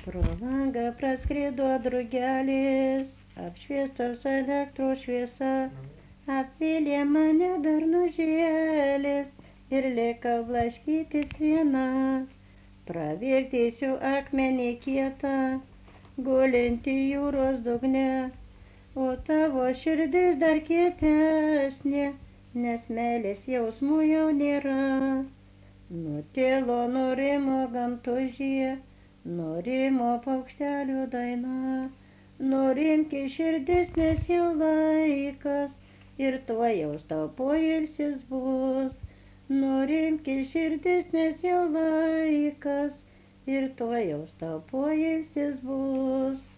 Pro langą praskrido drugelis, apšviestas elektros šviesa, apvylė mane bernužėlis ir likau blaškytis viena. Pravirtysiu akmenį kietą, gulinti jūros dugne, o tavo širdis dar kietesnė, nes meilės jausmų jau nėra. Nutilo, nurimo gamtožė, nurimo paukštelių daina, nurimki širdis, nes jau laikas ir tuojaus tau poilsis bus. Nurimki širdis, nes jau laikas ir tuojaus tau poilsis bus.